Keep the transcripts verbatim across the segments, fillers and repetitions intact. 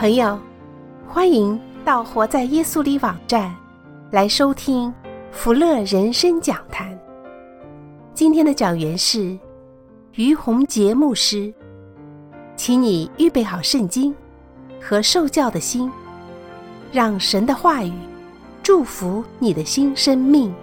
朋友，欢迎到活在耶稣里网站来收听福乐人生讲坛。今天的讲员是于洪杰牧师，请你预备好圣经和受教的心，让神的话语祝福你的新生命。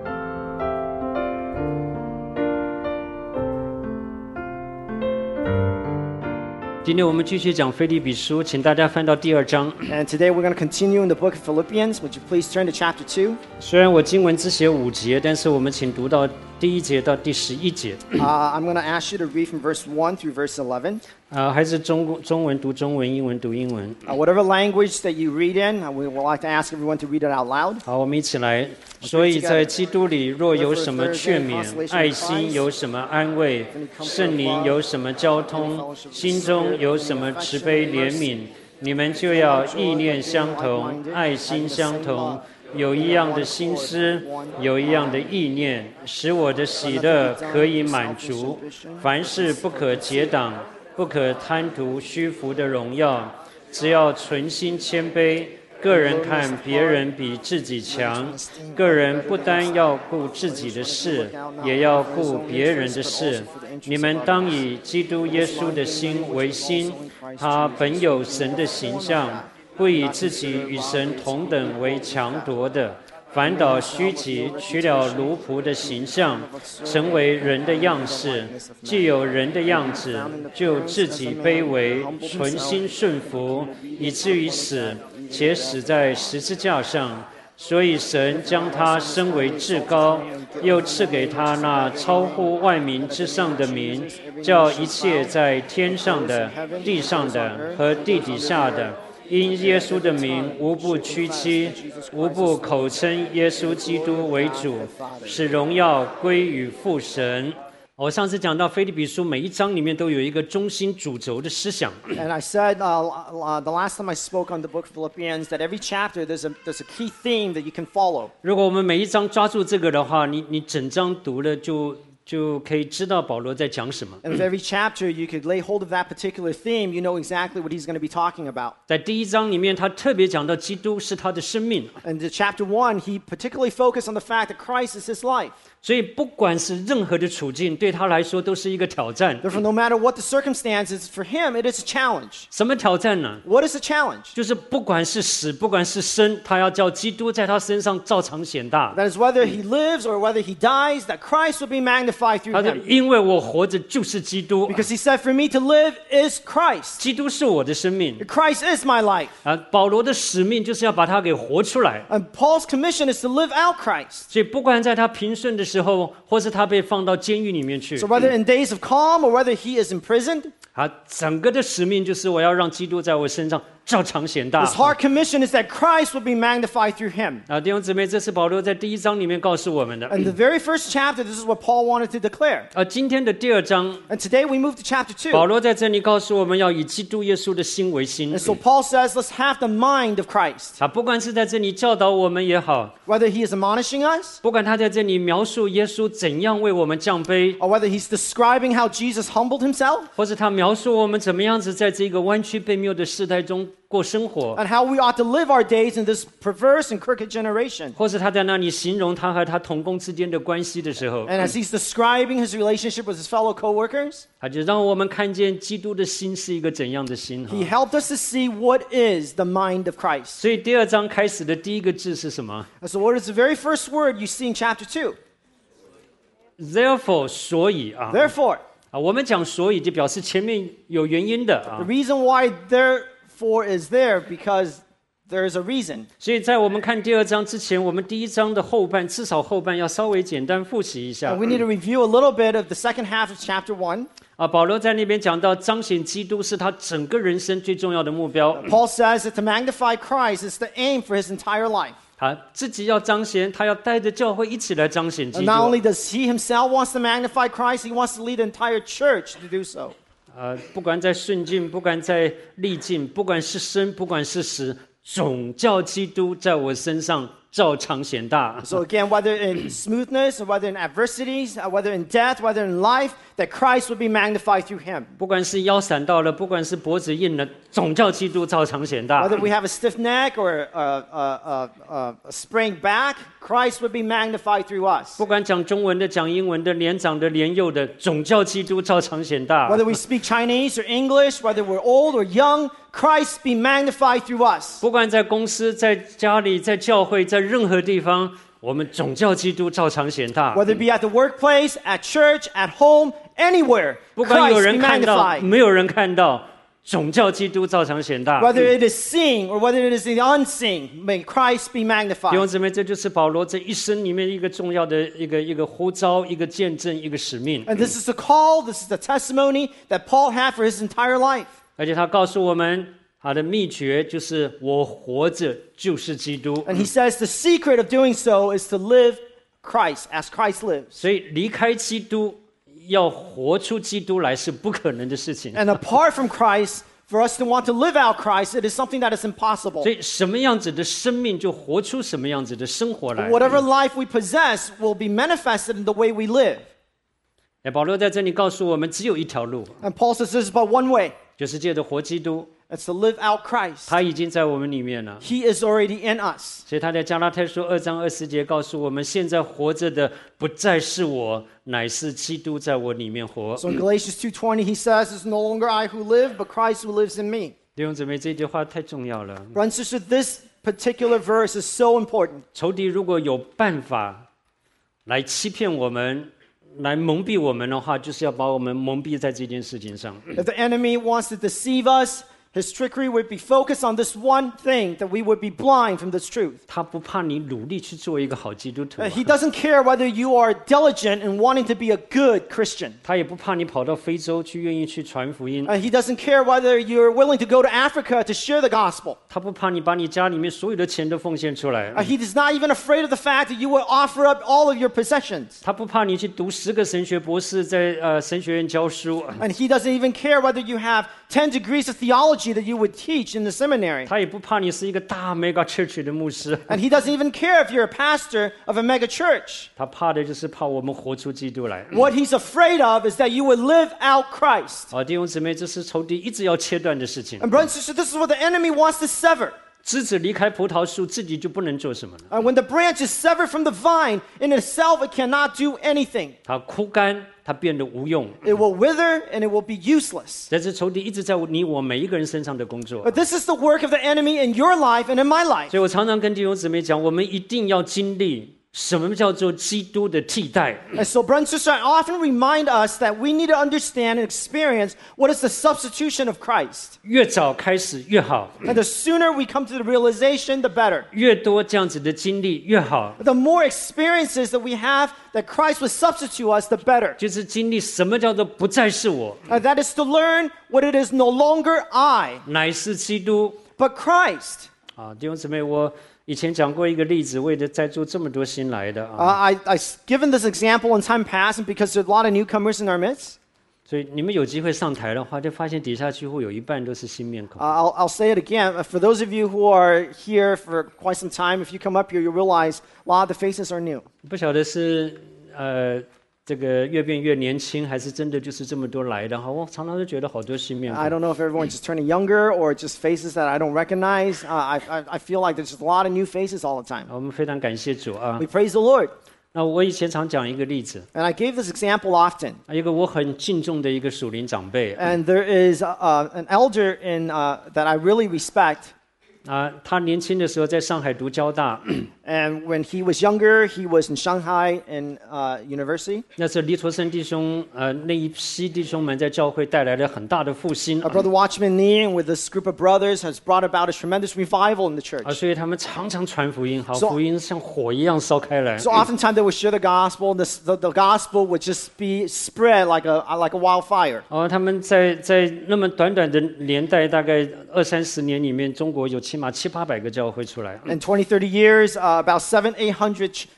今天我们继续讲腓立比书，请大家翻到第二章。 And today we're going to continue in the book of Philippians. Would you please turn to chapter two? 虽然我经文只写五节，但是我们请读到第一节到第十一节。 Uh, I'm going to ask you to read from verse one through verse eleven. 啊、呃，还是中中文读中文，英文读英文。 Uh, whatever language that you read in, uh, we would like to ask everyone to read it out loud. 好，我们一起来。所以在基督里，若有什么劝勉，爱心有什么安慰，圣灵有什么交通，心中有什么慈悲怜悯，你们就要意念相同，爱心相同，有一样的心思，有一样的意念，使我的喜乐可以满足。凡事不可结党，不可贪图虚浮的荣耀，只要存心谦卑。个人看别人比自己强，个人不单要顾自己的事，也要顾别人的事。你们当以基督耶稣的心为心，他本有神的形象，不以自己与神同等为强夺的，反倒虚己，取了奴仆的形象，成为人的样式。既有人的样子，就自己卑微，存心顺服，以至于死，且死在十字架上。所以神将他升为至高，又赐给他那超乎万民之上的名，叫一切在天上的、地上的和地底下的，因耶稣的名，无不屈膝，无不口称耶稣基督为主，使荣耀归于父神。我上次讲到腓立比书每一章里面都有一个中心主轴的思想。 And I said uh, uh, the last time I spoke on the book of Philippians that every chapter there's a there's a key theme that you can follow. 如果我们每一章抓住这个的话，你你整章读了就就可以知道保罗在讲什么。 And with every chapter you could lay hold of that particular theme, you know exactly what he's going to be talking about. 在第一章里面，他特别讲到基督是他的生命。 And in chapter one, he particularly focused on the fact that Christ is his life. 所以不管是任何的处境，对他来说都是一个挑战。 Therefore, no matter what the circumstances, for him it is a challenge. 什么挑战呢？ What is the challenge? 就是不管是死，不管是生，他要叫基督在他身上照常显大。 That is whether he lives or whether he dies, that Christ will be magnified through 他说 him. 因为我活着就是基督， Because he said, for me to live is Christ. 基督是我的生命。 Christ is my life. 啊，保罗的使命就是要把他给活出来。 And Paul's commission is to live out Christ. 所以不管在他平顺的时候，或是他被放到监狱里面去， So whether in days of calm or whether he is imprisoned, 啊，整个的使命就是我要让基督在我身上照常显大。 his heart commission is that Christ will be magnified through him. 啊，弟兄姊妹，这是保罗在第一章里面告诉我们的。 And the very first chapter, this is what Paul wanted to declare. 啊，今天的第二章， And today we move to chapter two. 保罗在这里告诉我们要以基督耶稣的心为心。 And so Paul says, let's have the mind of Christ. 啊，不管是在这里教导我们也好， Whether he is admonishing us, 不管他在这里描述耶稣怎样为我们降卑， or whether he's describing how Jesus humbled himself, 或是他描述我们怎么样子在这个弯曲悖谬的世代中过生活， and how we ought to live our days in this perverse and crooked generation. 或是他在那里形容他和他同工之间的关系的时候， And as he's describing his relationship with his fellow co-workers, 他就让我们看见基督的心是一个怎样的心。 he helped us to see what is the mind of Christ. 所以第二章开始的第一个字是什么？ And so what is the very first word you see in chapter two? Therefore， 所以啊， Therefore. 啊，我们讲所以就表示前面有原因的啊 The。reason why therefore is there because there is a reason. 所以在我们看第二章之前，我们第一章的后半，至少后半要稍微简单复习一下 And we need to review a little bit of the second half of chapter one. 啊。保罗在那边讲到，彰显基督是他整个人生最重要的目标。 Paul says that to magnify Christ is the aim for his entire life. 他自己要彰显，他要带着教会一起来彰显基 And 督。 not only does he himself wants to magnify Christ, he wants to lead the entire church to do so. 呃，不管在顺境，不管在逆境，不管是生，不管是死，总叫基督在我身上照常显大。 So again, whether in smoothness, or whether in adversities, uh, whether in death, whether in life, that Christ would be magnified through him. 不管是腰闪到了，不管是脖子硬了，总叫基督照常显大。 Whether we have a stiff neck or a, a, a, a, a sprained back, Christ would be magnified through us. 不管讲中文的、讲英文的、年长的、年幼的，总叫基督照常显大。 Whether we speak Chinese or English, whether we're old or young, Christ be magnified through us. 不管在公司、在家里、在教会、在任何地方，我们总叫基督照常显大。 Whether it be at the workplace, at church, at home, anywhere, 不管有 Christ 人 be 看到， magnified. 没有人看到，总叫基督照常显大。 Whether it is seen or whether it is the unseen, may Christ be 弟兄 magnified. 姊妹，这就是保罗这一生里面一个重要的一个一个呼召、一个见证、一个使命。 And this is the call, this is the testimony that Paul had for his entire life. 而且他告诉我们，他的秘诀就是我活着就是基督。 And he says the secret of doing so is to live Christ as Christ lives. 所以离开基督，要活出基督来是不可能的事情。 And apart from Christ, for us to want to live out Christ, it is something that is impossible. 所以什么样子的生命，就活出什么样子的生活来。 Whatever life we possess will be manifested in the way we live. 哎，保罗在这里告诉我们，只有一条路， And Paul says this is but one way. 就是借着活基督， It's to live out Christ. 他已经在我们里面了。 He is already in us. 所以他在加拉太书二章二十节告诉我们，现在活着的不再是我，乃是基督在我里面活。 So in Galatians two twenty, he says, it's no longer I who live, but Christ who lives in me. 弟兄姊妹，这句话太重要了。 Brothers and sisters, this particular verse is so important. 仇敌如果有办法来欺骗我们，来蒙蔽我们的话，就是要把我们蒙蔽在这件事情上。 If the enemy wants to deceive us, his trickery would be focused on this one thing, that we would be blind from this truth. 他不怕你努力去做一个好基督徒， Uh, He doesn't care whether you are diligent in wanting to be a good Christian. 他也不怕你跑到非洲去愿意去传福音， Uh, He doesn't care whether you're willing to go to Africa to share the gospel. 他不怕你把你家里面所有的钱都奉献出来， Uh, He is not even afraid of the fact that you will offer up all of your possessions. 他不怕你去读十个神学博士，在呃神学院教书， And He doesn't even care whether you have ten degrees of theology that you would teach in the seminary. 他也不怕你是一个大 mega church 的牧师， And He doesn't even care if you're a pastor of a mega church. 他怕的就是怕我们活出基督来。 What He's afraid of is that you would live out Christ. 啊，弟兄姊妹，这是仇敌一直要切断的事情。 And brothers and sisters, this is what the enemy wants to sever. 枝子离开葡萄树，自己就不能做什么了。 And when the branch is severed from the vine, in itself it cannot do anything. 它枯干，它变得无用。 It will wither and it will be useless. 这是仇敌一直在你我每一个人身上的工作。 But this is the work of the enemy in your life and in my life. 所以我常常跟弟兄姊妹讲，我们一定要经历什么叫做基督的替代。 And so, brothers and sisters, I often remind us that we need to understand and experience what is the substitution of Christ. 越早开始越好， And the sooner we come to the realization, the better. 越多这样子的经历越好。 The more experiences that we have that Christ would substitute us, the better. 就是经历什么叫做不再是我， And that is to learn what it is no longer I, 乃是基督。 but Christ. 啊，弟兄姊妹，我以前讲过一个例子，为了在座这么多新来的 Uh, 啊， I, I've given this example in time past, and because there's a lot of newcomers in our midst, 所以你们有机会上台的话，就发现底下几乎有一半都是新面孔 uh,。I'll, I'll say it again. Uh, For those of you who are here for quite some time, if you come up here, you realize a lot of the faces are new. 不晓得是呃这个越变越年轻，还是真的就是这么多来的哈？我常常都觉得好多新面 I 孔。 don't know if everyone's just turning younger or just faces that I don't recognize. Uh, I, I, I feel like there's just a lot of new faces all the time. 我们非常感谢主啊 We！praise the Lord. 那我以前常讲一个例子， And I gave this example often. 一个我很敬重的一个属灵长辈 And there is uh, uh, an elder in, uh, that I really respect. 啊，他年轻的时候在上海读交大， And when he was younger, he was in Shanghai in uh, university. 那时候黎卓生弟兄呃那一批弟兄们在教会带来了很大的复兴 Our brother Watchman Nee, with this group of brothers, has brought about a tremendous revival in the 啊， church. 所以他们常常传福音，好 So- 福音像火一样烧开来。 So oftentimes they would share the gospel, and this, the, the gospel would just be spread like a, like a wildfire. 哦，他们在在那么短短的年代，大概二三十年里面，中国有起码七八百个教会出来。 In twenty, thirty years, uh, about seven, eight hundred ch-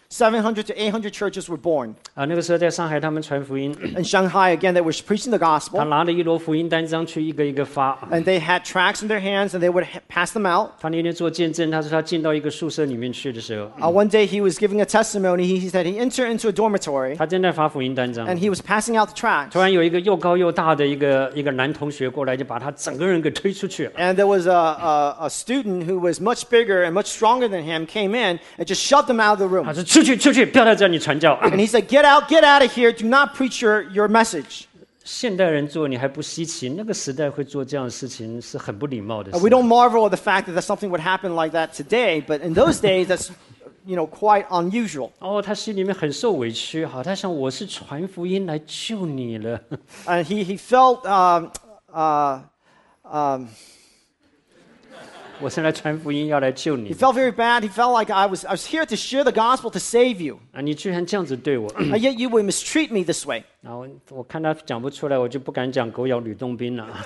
seven hundred to eight hundred churches were born. 啊，那个时候在上海他们传福音， In Shanghai, again, they were preaching the 他 gospel, 拿了一摞福音单张去一个一个发。 and they had tracts in their hands, and they would ha- pass them out. 他那天做见证，他说他进到一个宿舍里面去的时候， Uh, one day, he was giving a testimony. He, he said he entered into a dormitory, 他正在发福音单张， and he was passing out the tracts. 突然有一个又高又大的一个一个男同学过来，就把他整个人给推出去了。 And there was a, a, a student who was much bigger and much stronger than him came in and just shoved him out of the 他 room. 说：“出去，出去，不要在这里传教。 And he said, get out, get out of here. Do not preach your, your message. ” 现代人做你还不稀奇，那个时代会做这样的事情是很不礼貌的 Uh, 事。 we don't marvel at the fact that, that something would happen like that today, but in those days, that's you know quite unusual. 哦，他心里面很受委屈，好，他想我是传福音来救你了。 And he, he felt um, uh, um, 我是来传福音要来救 he 你 felt very bad. He felt like I was I was here to share the gospel to save you, 啊！你居然这样子对我， and yet you would mistreat me this way. 然后我看他讲不出来，我就不敢讲狗咬吕洞宾了。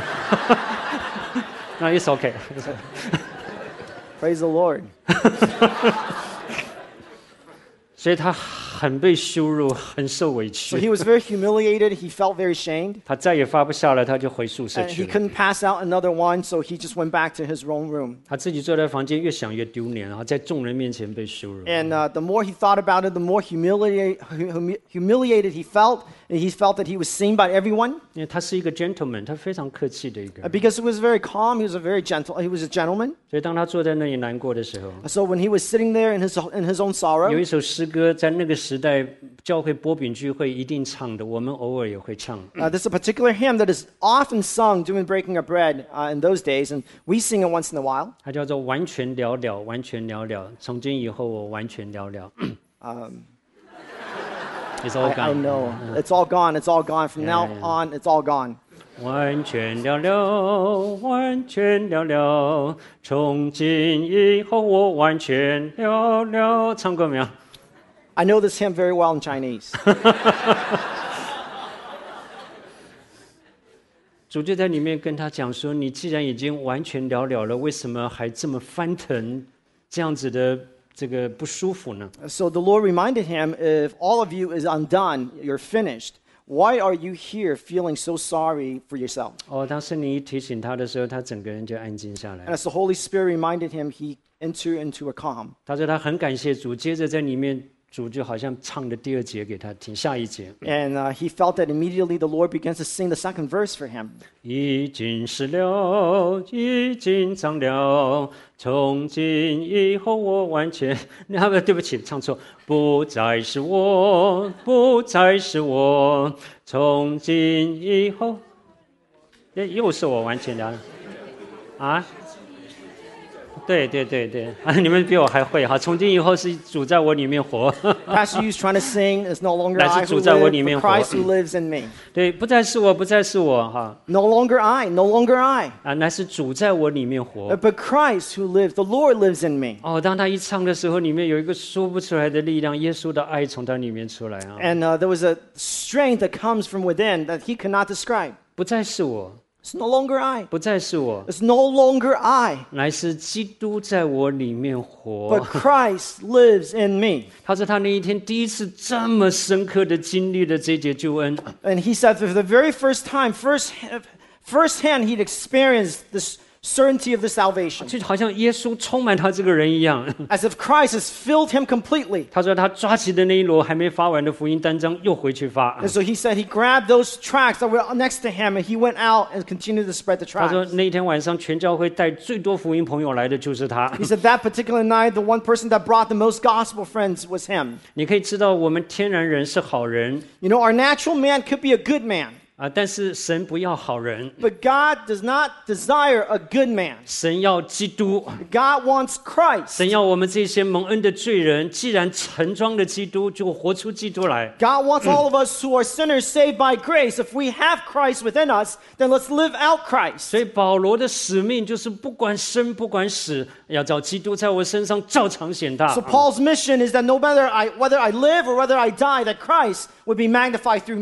那 it's okay。 Praise the Lord. 所以他很被羞辱，很受委 So 屈。 he was very humiliated. He felt very shamed. 他再也发不下来，他就回宿舍 And 去 he 了。 couldn't pass out another one, so he just went back to his own room. 他自己坐在房间，越想越丢脸，然后在众人面前被羞辱。 And uh, the more he thought about it, the more humiliate, humi- humiliated he felt. And he felt that he was seen by everyone. 因为他是一个 gentleman，他非常客气的一个 Uh, 人。 because he was very calm, he was a very gentle, he was a gentleman. 所以当他坐在那里难过的时候， So when he was sitting there in his in his own 有 sorrow, 一首诗歌在那个时代教会波饼聚会一定唱的，我们偶尔也会唱。 uh, there's a particular hymn that is often sung during breaking of bread uh, in those days, and we sing it once in a while. 它叫做完全了了，完全了了。从今以后我完全了了。 Um, It's all I, I gone. know it's all gone. It's all gone. From Yeah, now yeah. on, it's all gone. 完全了了，完全了了。从今以后我完全了了。唱过没有？ I know this hymn very well in Chinese. 主就在里面跟他讲说：“你既然已经完全了了了，为什么还这么翻腾，这样子的这个不舒服呢？” So the Lord reminded him, if all of you is undone, you're finished, why are you here feeling so sorry for yourself? 哦，当圣灵一提醒他的时候，他整个人就安静下 And 来。 as the Holy Spirit reminded him, he entered into a calm. 他说他很感谢主，接着在里面主就好像唱的第二节给他听，下一节 And uh, he felt that immediately the Lord begins to sing the second verse for him. 已经湿了，已经脏了，从今以后我完全……那不，对不起，唱错，不再是我，不再是我，从今以后，哎，又是我完全了，啊？对对对对，啊，你们比我还会哈！从今以后是主在我里面活， Pastor Yu's trying to sing, it's no longer 乃是 I 主 who 在我 live, 里面 but 活。 Christ who lives in me. 对，不再是我，不再是我哈 No longer I, no longer I, 啊，乃是主在我里面活 but。but Christ who lives, the Lord lives in me. 哦，当他一唱的时候，里面有一个说不出来的力量，耶稣的爱从他里面出来啊！ And uh, there was a strength that comes from within that he cannot describe. 不再是我， It's no longer I. 不再是我， It's no longer I, 乃是基督在我里面活 but。Christ lives in me. 他说他那一天第一次这么深刻的经历了这节救恩， And he said for the very first time, first, firsthand, he'd experienced this certainty of the salvation, 就好像耶稣充满他这个人一样。 as if Christ has filled him completely. 他说他抓起的那一摞还没发完的福音单张，又回去发。 And so he said he grabbed those tracts that were next to him and he went out and continued to spread the 他说 tracts. 那一天晚上全教会带最多福音朋友来的就是他。 He said that particular night, the one person that brought the most gospel friends was him. 你可以知道，我们天然人是好人 You know, our natural man could be a good man, 啊，但是神不要好人， but God does not desire a good man. 神要基督。 God wants Christ. 神要我们这些蒙恩的罪人，既然盛装了基督，就活出基督来。 God wants all of us who are sinners saved by grace. If we have Christ within us, then let's live out Christ. 所以保罗的使命就是不管生不管死，要找基督在我身上照常显大。 So Paul's mission is that no matter I, whether I live or whether I die, that Christ would be magnified through me.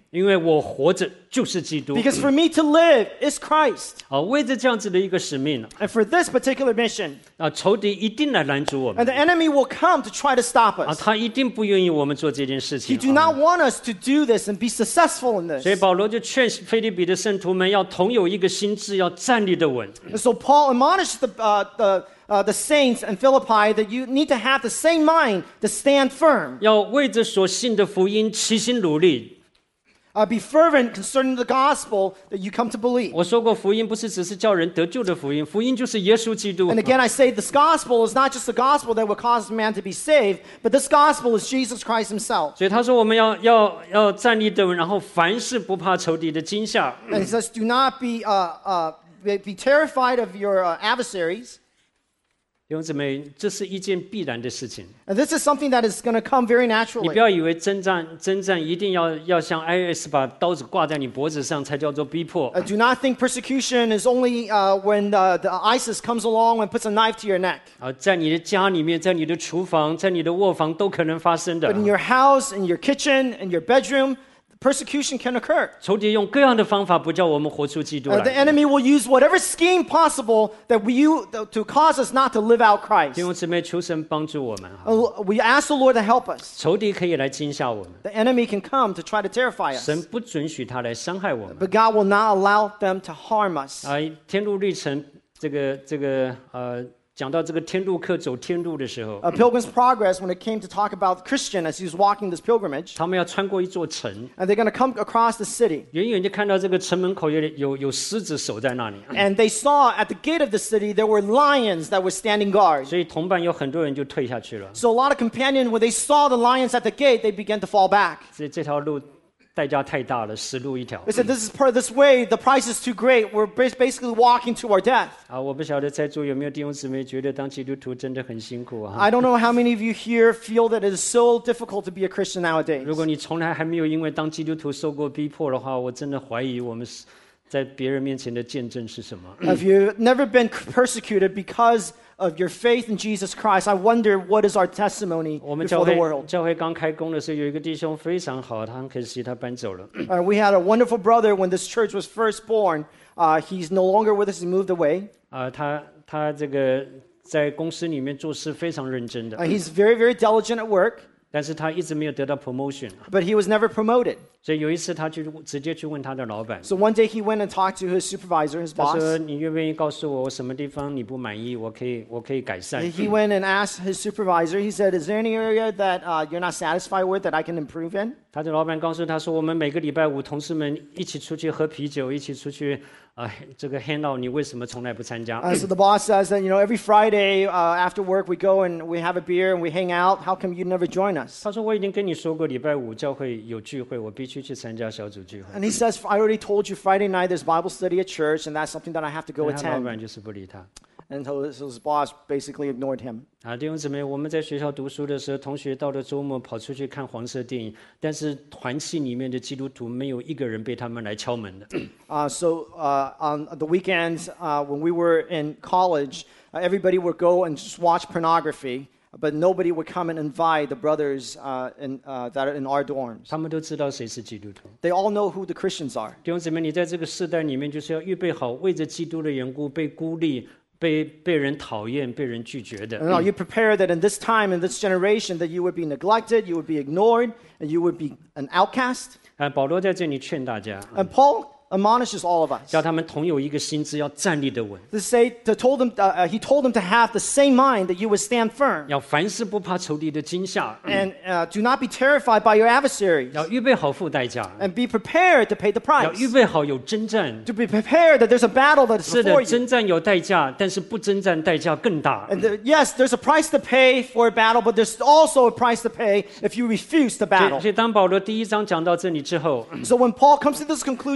因为我活着就是基督。 Because for me to live is Christ. 啊，为着这样子的一个使命 And for this particular mission, 啊，仇敌一定来拦阻我 and 们 the enemy will come to try to stop 啊， us. 他一定不愿意我们做这件事 He 情。 do 啊 not want us to do this and be successful in 所以 this. 保罗就劝腓立比的圣徒们要同有一个心志，要站立的稳。 And so Paul admonished the, uh, the, uh, the saints in Philippi that you need to have the same mind to stand firm. 要为着所信的福音齐心努力。 Uh, be fervent concerning the gospel that you come to believe. 我说过，福音不是只是叫人得救的福音，福音就是耶稣基督。 And again, I say this gospel is not just the gospel that will cause man to be saved, but this gospel is Jesus Christ himself. 所以他说我们要要要站立得稳，然后凡事不怕仇敌的惊吓。 And he says, do not be, uh, uh, be be terrified of your uh, adversaries. 弟兄姊妹，这是一件必然的事情。 And this is something that is going to come very 你 naturally. 不要以为征战征战一定要要像 I S 把刀子挂在你脖子上才叫做逼迫。 Uh, do not think persecution is only uh, when the, the ISIS comes along and puts a knife to your neck. 啊，在你的家里面，在你的厨房，在你的卧房都可能发生的 But。in your house, in your kitchen, in your bedroom, persecution can occur. 仇敌用各样的方法，不叫我们活出基督 Uh, the 来。 enemy will use whatever scheme possible that we you, to cause us not to live out 弟 Christ. 兄姊妹，求神帮助我们。 Uh, we ask the Lord to help us. 仇敌可以来惊吓我们， The enemy can come to try to terrify us, 神不准许他来伤害我们。 but God will not allow them to harm us. 啊，天路历程这个这个呃，讲到这个天路客走天路的时候， A Pilgrim's Progress, when it came to talk about Christian as he was walking this pilgrimage, 他们要穿过一座城， and they're going to come across the city. 远远就看到这个城门口有有有狮子守在那里， And they saw at the gate of the city there were lions that were standing guard. 所以同伴有很多人就退下去了。 So a lot of companions, when they saw the lions at the gate, they began to fall back. 所以这条路代价太大了，死路一条 They said, this is per this way, the price is too great. We're bas- basically walking to our death. 啊！我不晓得在座有没有弟兄姊妹觉得当基督徒真的很辛苦啊？ I don't know how many of you here feel that it is so difficult to be a Christian nowadays. 如果你从来还没有因为当基督徒受过逼迫的话，我真的怀疑我们是在别人面前的见证是什么。 If you've never been persecuted because of your faith in Jesus Christ, I wonder what is our testimony 我们教 before the 会 world. 教会刚开工的时候，有一个弟兄非常好，他很可惜他搬走了。 Uh, we had a wonderful brother when this church was first born. Uh, he's no longer with us. He moved away. 啊，他他这个在公司里面做事非常认真的， Uh, he's very, very diligent at work, 但是他一直没有得到 promotion， but he was never promoted. 所以有一次他就直接去问他的老板， So one day he went and talked to his supervisor, his 他 boss. 说：“你愿不愿意告诉我，我什么地方你不满意，我可以我可以改善。 He went and asked his supervisor, he said, is there any area that uh, you're not satisfied with that I can improve in? ” 他的老板告诉他说：“我们每个礼拜五同事们一起出去喝啤酒，一起出去啊、呃这个 hang out，你为什么从来不参加？” Uh, so the boss says that, you know, every Friday uh, after work we go and we have a beer and we hang out. How come you never join us? 他说：“我已经跟你说过，礼拜五教会有聚会，我必须去参加小组聚会。 And he says, I already told you Friday night there's Bible study at church and that's something that I have to go ” 他老 attend. 板就是不理他。 And so, so his boss basically ignored him. 啊，弟兄姊妹，我们在学校读书的时候，同学到了周末跑出去看黄色电影，但是团契里面的基督徒没有一个人被他们来敲门的。 Uh, so uh, on the weekends uh, when we were in college, uh, everybody would go and just watch pornography, but nobody would come and invite the brothers uh, in, uh, that are in our dorms. 他们都知道谁是基督徒。 They all know who the Christians are. 弟兄姊妹，你在这个世代里面，就是要预备好，为着基督的缘故被孤立、被被人讨厌、被人拒绝的。 And now you prepare that in this time, in this generation, that you would be neglected, you would be ignored, and you would be an outcast. 啊，保罗在这里劝大家， And Paul admonishes all of us. 叫他们同有一个心志，要站立得稳， To say, to told them, uh, uh, he told them to have the same mind that you would stand firm, 要凡事不怕仇敌的惊吓， and uh, do not be terrified by your adversaries, 要预备好付代价， and be prepared to pay the 要 price. 预备好有征战。 To be prepared that there's a battle that is 是 before 的， you. 征战有代价，但是不征战代价更大。 And the, yes, there's a price to pay for a battle, but there's also a price to pay if you refuse to 所以， battle. 所以当保罗第一章讲到这里之后， So when Paul comes to this conclusion in chapter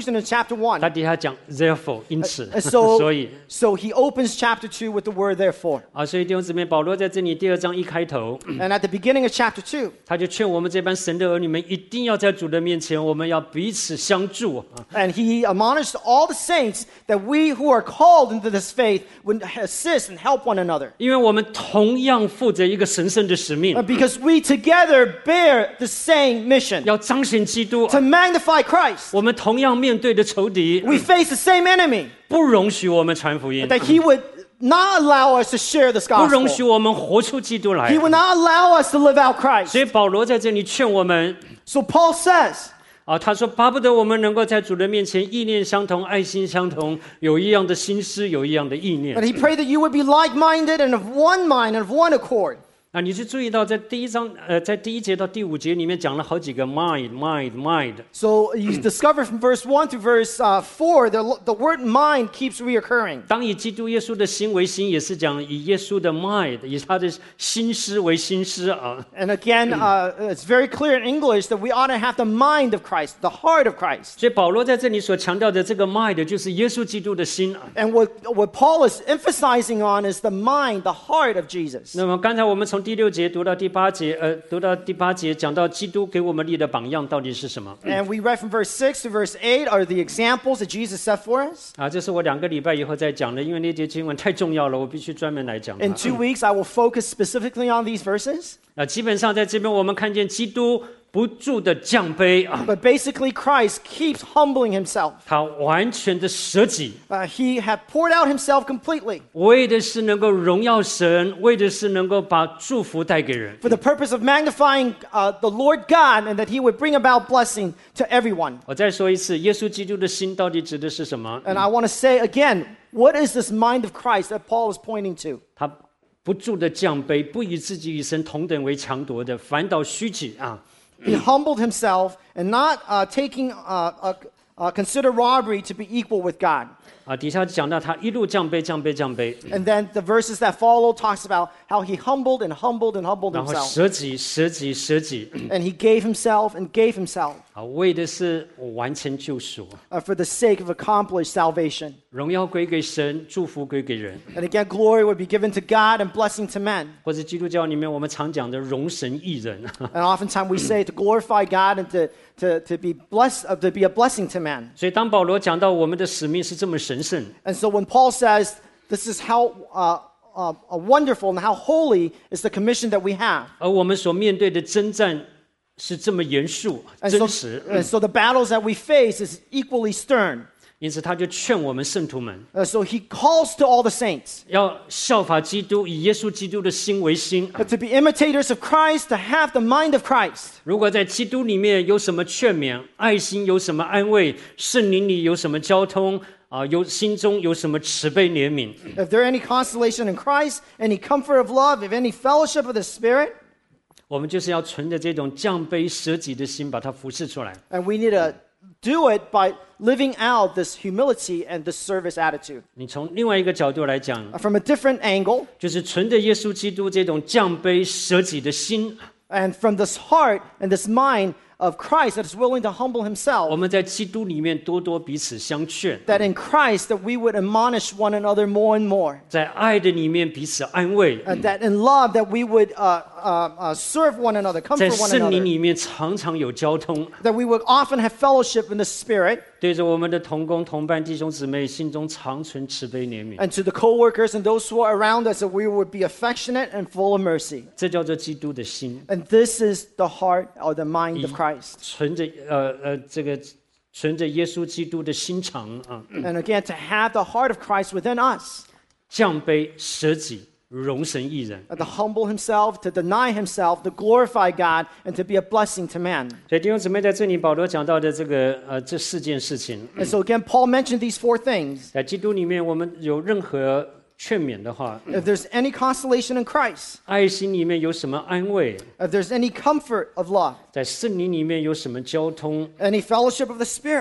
chapter one. 他底下讲 therefore 因此 And so, 所以 so he opens chapter two with the word therefore. 啊，所以弟兄姊妹，保罗在这里第二章一开头， And at the beginning of chapter two, 他就劝我们这班神的儿女们，一定要在主的面前，我们要彼此相助啊。 and he admonished all the saints that we who are called into this faith would assist and help one another. 因为我们同样负责一个神圣的使命 Uh,，Because we together bear the same mission 要彰显基督。 to magnify Christ. 我们同样面对的仇敌， We face the same enemy 不容许我们传福音， that he would not allow us to share this 不容许 gospel. 我们活出基督来 He。would not allow us to live out Christ. 所以保罗在这里劝我们 So Paul says, 啊，他说巴不得我们能够在主的面前意念相同、爱心相同，有一样的心思，有一样的意念 but。he prayed that you would be like-minded and of one mind and of one accord. 那你去注意到，在第一章，呃，在第一节到第五节里面讲了好几个 mind, mind, mind。 So you discover from verse one to verse uh, four, the, the word mind keeps reoccurring. 当以基督耶稣的心为心，也是讲以耶稣的 mind，以他的心思为心思啊。 And again, uh, it's very clear in English that we ought to have the mind of Christ, the heart of Christ. 所以保罗在这里所强调的这个 mind，就是耶稣基督的心啊。 And what, what Paul is emphasizing on is the mind, the heart of Jesus. 那么刚才我们从第六节读到第八节，呃，读到第八节讲到基督给我们立的榜样到底是什么 And we read from verse six to verse eight are the examples that Jesus set for us. 啊？这是我两个礼拜以后再讲的，因为那节经文太重要了，我必须专门来讲它。 In two weeks, I will focus specifically on these verses. 啊，基本上在这边我们看见基督不住的降卑啊， But basically, Christ keeps humbling himself. 他完全的舍己， Uh, he had poured out himself completely 为的是能够荣耀神，为的是能够把祝福带给人。 for the purpose of magnifying uh, the Lord God and that he would bring about blessing to everyone. 我再说一次，耶稣基督的心到底指的是什么？ And I want to say again, what is this mind of Christ that Paul is pointing to? 他不住的降卑，不以自己与神同等为强夺的，反倒虚己啊。 He humbled himself and not uh, taking uh, uh, uh, consider robbery to be equal with God. 啊，底下讲到他一路降卑，降卑，降卑， And then the verses that follow talks about how he humbled and humbled and humbled 然后 himself. 舍己，舍己，舍己， And he gave himself and gave himself 啊，为的是完成救赎， uh, for the sake of accomplished salvation. 荣耀归给神，祝福归给人。 And again, glory would be given to God and blessing to men. 或者基督教里面我们常讲的容神益人， And oftentimes we say to glorify God and to, to, to be blessed, uh, to be a blessing to men. 所以当保罗讲到我们的使命是这么神圣， And so when Paul says this is how uh, uh, uh, wonderful and how holy is the commission that we have. 而我们所面对的征战是这么严肃、 And 真 so, 实， and so the battles that we face is equally stern. 因此他就劝我们圣徒们 Uh, so he calls to all the saints 要效法基督，以耶稣基督的心为心。 but to be imitators of Christ, to have the mind of Christ. 如果在基督里面有什么劝勉、爱心有什么安慰，圣灵里有什么交通啊，有心中有什么慈悲怜悯， If there any consolation in Christ, any comfort of love, if any fellowship of the Spirit, 我们就是要存着这种降卑舍己的心，把它服侍出来。 and we need to do it by living out this humility and this service attitude. 你从另外一个角度来讲， Uh, From a different angle, 就是存着耶稣基督这种降卑舍己的心， and from this heart and this mind of Christ that is willing to humble 我 himself, 们在基督里面多多彼此相劝， that in Christ that we would admonish one another more and more, 在爱的里面彼此安慰， and that in love that we would uh, uh, uh, serve one another, 在 comfort one 圣灵 another, 里面常常有交通， that we would often have fellowship in the Spirit, 对着我们的同工同伴弟兄姊妹，心中常存慈悲怜悯， and to the co-workers and those who are around us, that we would be affectionate and full of mercy. 这叫做基督的心。 And this is the heart or the mind of Christ. 存着呃呃这个存着耶稣基督的心肠啊， And again, to have the heart of Christ within us, 降卑舍己，容神益人。 to humble himself, to deny himself, to glorify God, and to be a blessing to man. 所以弟兄姊妹在这里，保罗讲到的这个呃这四件事情， And so again, Paul mentioned these four things. 在基督里面，我们有任何劝勉的话， If there's any consolation in Christ, 爱心里面有什么安慰， if there's any comfort of love, 在圣灵里面有什么交通， any fellowship of the Spirit,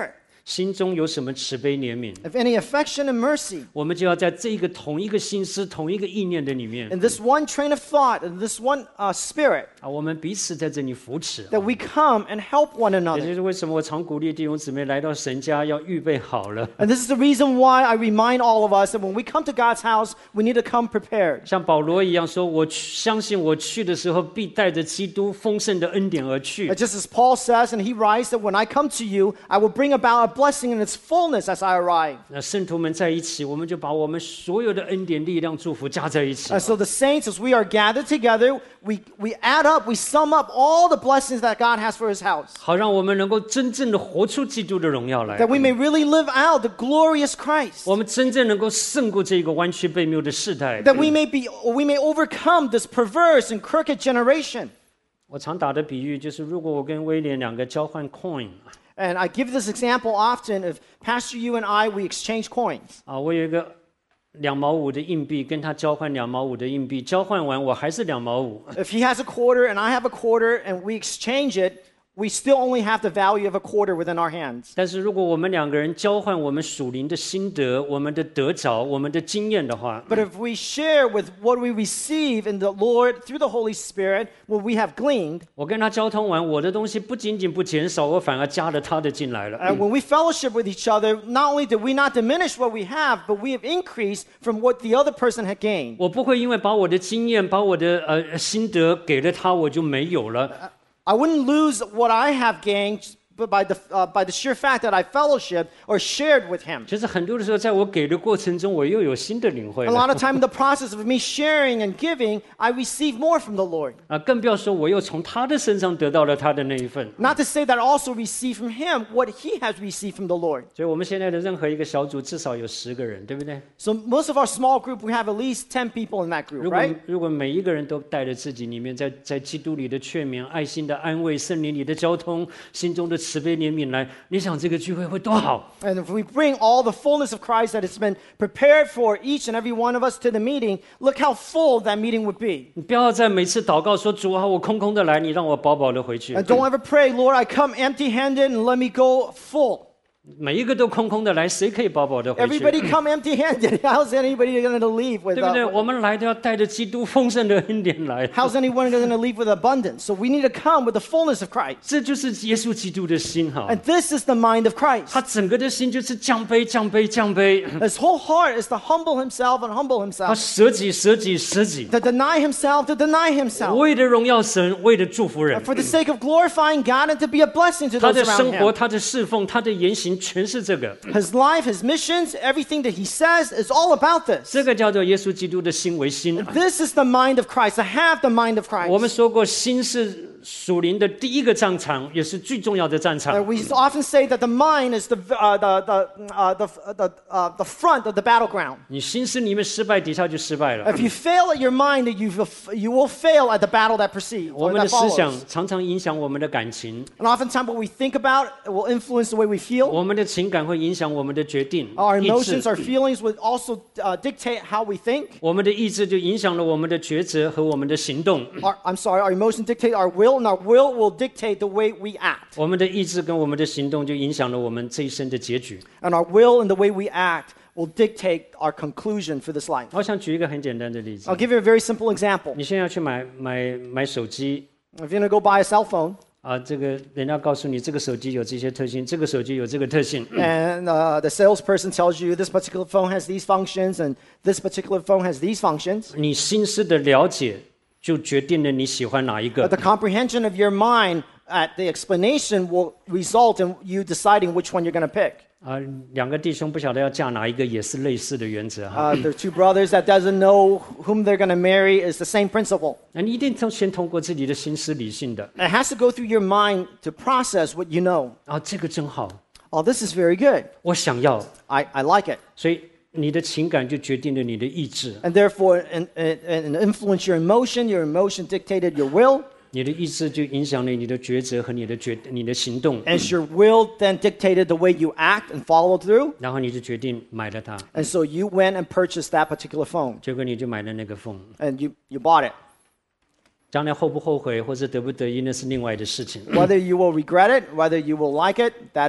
心中有什么慈悲怜悯， if any affection and mercy, 我们就要在这个同一个心思、同一个意念的里面 in this one train of thought, in this one uh, spirit, 啊，我们彼此在这里扶持。 that we come and help one 也 another. 就是为什么我常鼓励弟兄姊妹来到神家要预备好了。 And this is the reason why I remind all of us that when we come to God's house, we need to come prepared. 像保罗一样说，我去相信我去的时候必带着基督丰盛的恩典而去。 And just as Paul says, and he writes that when I come to you, I will bring about a blessing in its fullness as I arrive. 那圣徒们在一起，我们就把我们所有的恩典、力量、祝福加在一起。 And so the saints, as we are gathered together, we, we add up, we sum up all the blessings that God has for his house. 好让我们能够真正的活出基督的荣耀来， That we may really live out the glorious Christ. 我们真正能够胜过这个弯曲悖谬的世代。 That we may be, we may overcome this perverse and crooked generation. 我常打的比喻就是，如果我跟威廉两个交换 coin And I give this example often of Pastor you and I, we exchange coins. 啊，我有一个两毛五的硬币，跟他交换两毛五的硬币，交换完我还是两毛五。 If he has a quarter and I have a quarter and we exchange it, we still only have the value of a quarter within our hands. 但是如果我们两个人交换我们属灵的心得、我们的得着、我们的经验的话， But if we share with what we receive in the Lord through the Holy Spirit, what we have gleaned, 我跟他交通完，我的东西不仅仅不减少，我反而加了他的进来了。 and when we fellowship with each other, not only did we not diminish what we have, but we have increased from what the other person had gained. 我不会因为把我的经验、把我的呃心得给了他，我就没有了。 I wouldn't lose what I have gained but by the, uh, by the sheer fact that I fellowship or shared with him. 其实很多的时候，在我给的过程中，我又有新的领会 A lot 了 of time in the process of me sharing and giving, I receive more from the Lord. 啊，更不要说我又从他的身上得到了他的那一份。 Not to say that I also receive from him what he has received from the Lord. 所以，我们现在的任何一个小组至少有十个人，对不对？ So most of our small group, we have at least ten people in that group, 如果 right? 如果每一个人都带着自己里面在在基督里的劝勉、爱心的安慰、圣灵里的交通、心中的慈悲怜悯来，你想这个聚会会多好？ And if we bring all the fullness of Christ that has been prepared for each and every one of us to the meeting, look how full that meeting would be. 你不要在每次祷告说主啊，我空空的来，你让我饱饱的回去。 And don't ever pray, Lord, I come empty-handed and let me go full. 每一个都空空的来，谁可以饱饱的回去？ Everybody come empty-handed. How's anybody going to leave with? 对不对？ Uh, 我们来都要带着基督丰盛的恩典来。 how's anyone going to leave with abundance? So we need to come with the fullness of Christ. 这就是耶稣基督的心哈， And this is the mind of Christ. 他整个的心就是降卑、降卑、降卑， His whole heart is to humble himself and humble 他 himself. 舍己、舍己、舍己， To deny himself, to deny himself. 为了荣耀神，为了祝福人。 For the sake of glorifying God and to be a blessing to 他 those 的 around 生活、 him. 他的侍奉、他的言行，全是这个。 His life, his missions, everything that he says is all about this. 这个叫做耶稣基督的心为心。 This is the mind of Christ, to have the mind of 我们 Christ. 说过，心是属灵的第一个战场，也是最重要的战 Uh, 场。 we often say that the mind is the, uh, the, the, uh, the, the, uh, the front of the battleground. 你心思里面失败，底下就失败了。 If you fail at your mind, you you will fail at the battle that precedes 我 or 们的 that 思想 follows. 常常影响我们的感情， And oftentimes what we think about will influence the way we feel. 我们的情感会影响我们的决定、 Our 意 emotions, 志。 our feelings would also uh, dictate how we think. 我们的意志就影响了我们的抉择和我们的行动。 Our, I'm sorry, our emotions dictate our will, and our will will dictate the way we act. 我们的意志跟我们的行动就影响了我们这一生的结局。 And our will and the way we act will dictate our conclusion for this life. 我想举一个很简单的例子 I'll，give you a very simple example. 你现在要去买买买手机 If you're going to go buy a cell phone, 啊，这个人家告诉你这个手机有这些特性，这个手机有这个特性， and uh, the salesperson tells you this particular phone has these functions and this particular phone has these functions, 你心思的了解就决定了你喜欢哪一 but 个。 the comprehension of your mind at the explanation will result in you deciding which one you're going to pick. 啊，两个弟兄不晓得要嫁哪一个，也是类似的原则哈。 Uh, there are two brothers that doesn't know whom they're going to marry is the same principle. 那你一定要先通过自己的心思理性的。 It has to go through your mind to process what you know. 啊，这个真好， Oh, this is very good. 我想要， I, I like it. 所以你的情感就决定了你的意志， And therefore, and, and, and influence your emotion. Your emotion dictated your will. 你的意志就影响了你的抉择和你的决你的行动， As your will then dictated the way you act and follow through. 然后你就决定买了它， And so you went and purchased that particular phone. 结果你就买了那个 phone。 And you, you bought it. 将来后不后悔或者得不得意那是另外的事情。 Whether you will regret it, whether you will like it, that is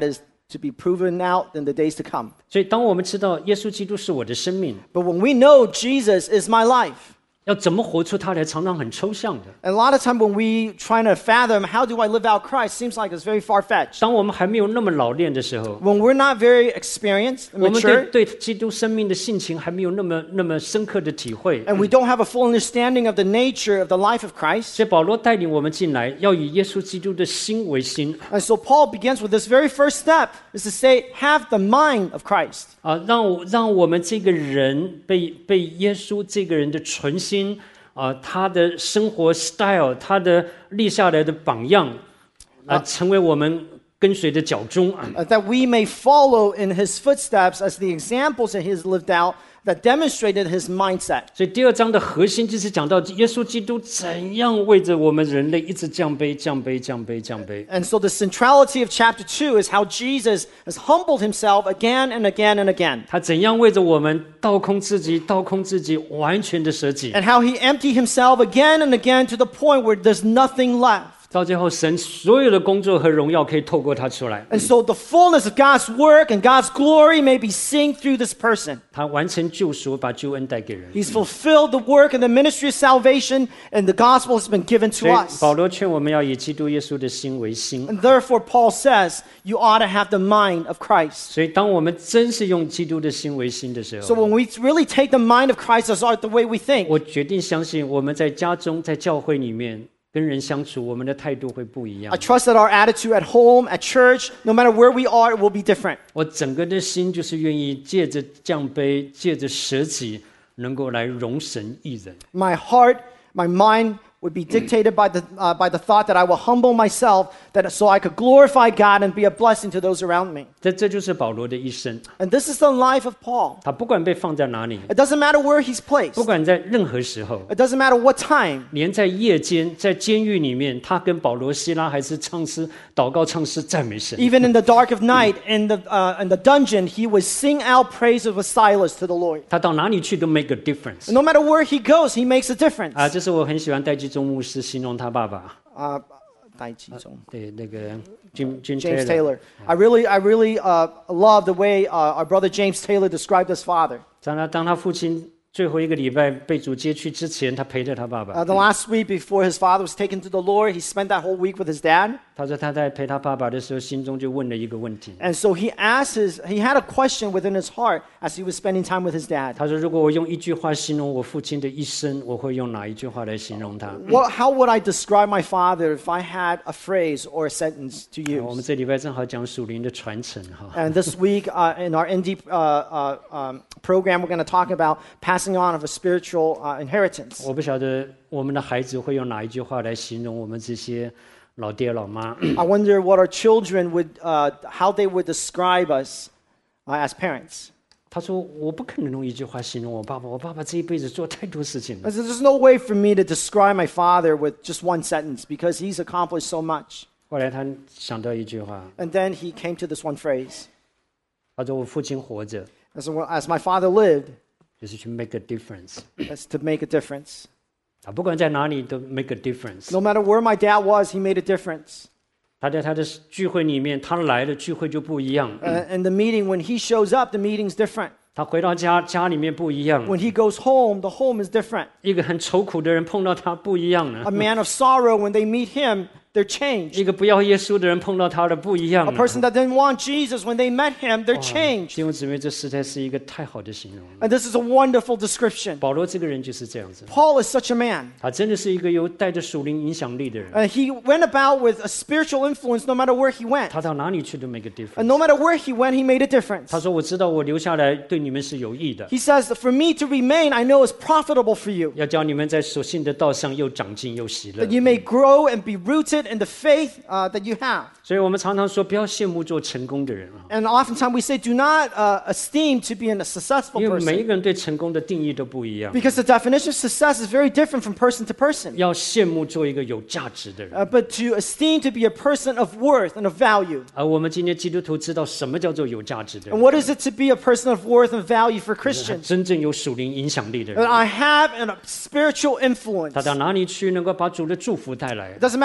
to be proven out in the days to come. 所以，当我们知道耶稣基督是我的生命， But when we know Jesus is my life, 要怎么活出它来，常常很抽象的。 and a lot of time when we trying to fathom how do I live out Christ, seems like it's very far-fetched. 当我们还没有那么老练的时候， When we're not very experienced and 我们对 mature, 对基督生命的性情还没有那么那么深刻的体会， and we don't have a full understanding of the nature of the life of Christ, 所以保罗带领我们进来，要以耶稣基督的心为心 and so Paul begins with this very first step is to say, have the mind of Christ. 啊，让我让我们这个人被被耶稣这个人的存心啊，他的生活 style， 他的立下来的榜样啊，成为我们跟随的脚踪啊。 Uh, that we may follow in his footsteps as the examples that he has lived out that demonstrated his mindset. 所以第二章的核心就是讲到耶稣基督怎样为着我们人类一直降卑、降卑、降卑、降卑。 And so the centrality of chapter two is how Jesus has humbled himself again and again and again, 他怎样为着我们倒空自己、倒空自己，完全的舍己。 and how he emptied himself again and again to the point where there's nothing left. 到最后，神所有的工作和荣耀可以透过他出来。 And so the fullness of God's work and God's glory may be seen through this person. 他完成救赎，把救恩带给人。 He's fulfilled the work and the ministry of salvation, and the gospel has been given 所 to 以 us. 保罗劝我们要以基督耶稣的心为心。 And therefore, Paul says, you ought to have the mind of Christ. 所以，当我们真是用基督的心为心的时 So 候， when we really take the mind of Christ as our, the way we think, 我决定相信，我们在家中、在教会里面跟人相处，我们的态度会不一 I 样。 trust that our attitude at home, at church, no matter where we are, it will be different. 我整个的心就是愿意借着降卑，借着舍己，能够来容神益人。 My heart, my mind would be dictated by the, uh, by the thought that I will humble myself that, so I could glorify God and be a blessing to those around me. 这这就是保罗的一生。 And this is the life of Paul. 他不管被放在哪里， It doesn't matter where he's placed. 不管在任何时候， It doesn't matter what time. 连在夜间，在监狱里面，他跟保罗、希拉还是唱诗、祷告、唱诗、赞美神。 Even in the dark of night, in the, uh, in the dungeon, he would sing out praises with Silas to the Lord. 他到哪里去都 make a difference。 No matter where he goes, he makes a difference. 啊，这是我很喜欢戴基宗牧师形容他爸爸， Uh, 戴季中。 对那个 Jim Jim James Taylor。 Taylor. I really, I really uh, love the way uh, our brother James Taylor described his father. 当他当他父亲最后一个礼拜被主接去之前，他陪着他爸 Uh, 爸。 the last week before his father was taken to the Lord, he spent that whole week with his dad. 他说他在陪他爸爸的时候，心中就问了一个问题。 And so he asked his, he had a question within his heart as he was spending time with his dad. 他说：“如果我用一句话形容我父亲的一生，我会用哪一句话来形容他？” What, how would I describe my father if I had a phrase or a sentence to 我们 use? 这礼拜正好讲属灵的传承哈。 And this week uh, in our N D uh, uh, um, program, we're going to talk about passing on of a spiritual uh, inheritance. 我不晓得我们的孩子会用哪一句话来形容我们这些老爹老妈。 I wonder what our children would, uh, how they would describe us uh, as parents. 他说：“我不可能用一句话形容我爸爸，我爸爸这一辈子做太多事情了。 I said, there's no way for me to describe my father with just one sentence because he's accomplished so much. ” 后来他想到一句话， And then he came to this one phrase. 他说：“我父亲活着 And so as my father lived, 就是去 make a difference， that's to make a difference. 啊，不管在哪里都 make a difference。 No matter where my dad was, he made a difference. 他在他的聚会里面，他来的聚会就不一样。 Uh, in the meeting, when he shows up, the meeting's different. 他回到家，家里面不一样。 When he goes home, the home is different. 一个很愁苦的人碰到他不一样 A 了， man of sorrow, when they meet him, they're changed. 一个不要耶稣的人碰到他的不一样 A 了。 person that didn't want Jesus, when they met him, they're changed. 弟兄姊妹，这实在是一个太好的形容了。 And this is a wonderful description. 保罗这个人就是这样子， Paul is such a man. 他真的是一个有带着属灵影响力的人。 And he went about with a spiritual influence no matter where he went. 他到哪里去都 make a And difference。 no matter where he went, he made a difference. 他说：“我知道我留下来对你们是有益的， He says, for me to remain, I know is profitable for you, 要叫你们在所信的道上又长进又喜乐 that。you may grow and be rooted in the faith uh, that you have. ” 所以我们常常说，不要羡慕做成功的人啊， And oftentimes we say, do not uh, esteem to be a successful 因为每一 person, 个人对成功的定义都不一样。 because the definition of success is very different from person to person. 要羡慕做一个有价值的人。 Uh, but to esteem to be a person of worth and of value. 而我们今天基督徒知道什么叫做有价值的 And 人， what is it to be a person of worth and value for 他 Christians? 真正有属灵影响力的 That 人。 I have a spiritual influence. 他到哪里去能够把主的祝福带来 It，doesn't matter where I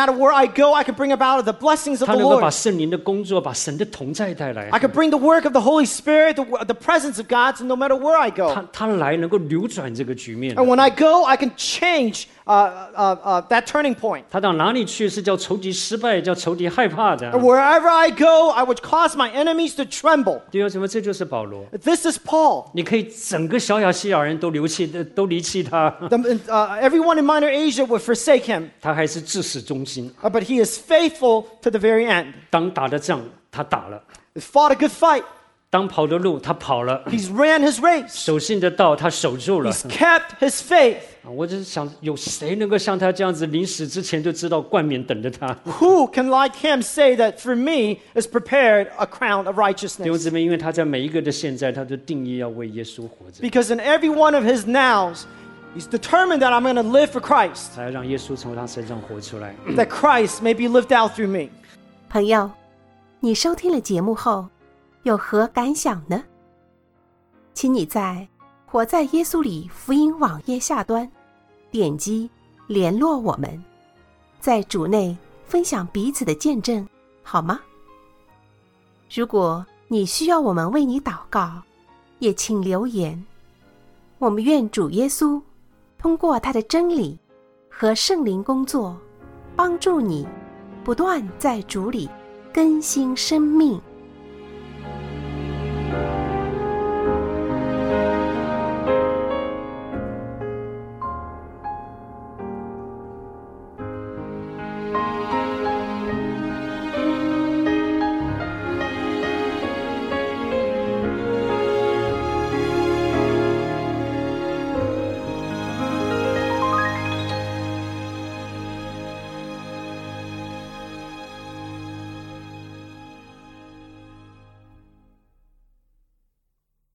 go, I can bring about the blessings of 他 the 能够把 Lord. 圣灵的工作，把神的同在带来。 I can bring the work of the Holy Spirit, the, the presence of God, so no matter where I 他 go. 他来能够扭转这个局面。 And when I go, I can change uh, uh, uh, that turning point. 他到哪里去是叫仇敌失败，叫仇敌害怕的。 And wherever I go, I would cause my enemies to tremble. 弟兄姊妹，这就是保罗。 This is Paul. 你可以整个小亚细亚人都离弃，都离弃他， The, uh, everyone in Minor Asia would forsake him, 他还是至死忠心。 uh, but he is faithful to the very end. 当打的仗，他打了； He fought a good fight. 当跑的路，他跑了； He's ran his race. 守信的道，他守住了。 He's kept his faith. 我就是想，有谁能够像他这样子，临死之前就知道冠冕等着他？ Who can, like him, say that for me is prepared a crown of 弟兄 righteousness? 姊妹，因为他在每一个的现在，他都定义要为耶稣活着， Because in every one of his nows, he's determined that I'm going to live for Christ, 才让耶稣从他身上活出来。 that Christ may be lived out through me. 朋友，你收听了节目后，有何感想呢？请你在活在耶稣里福音网页下端点击联络我们，在主内分享彼此的见证，好吗？如果你需要我们为你祷告，也请留言。我们愿主耶稣通过他的真理和圣灵工作，帮助你不断在主里更新生命。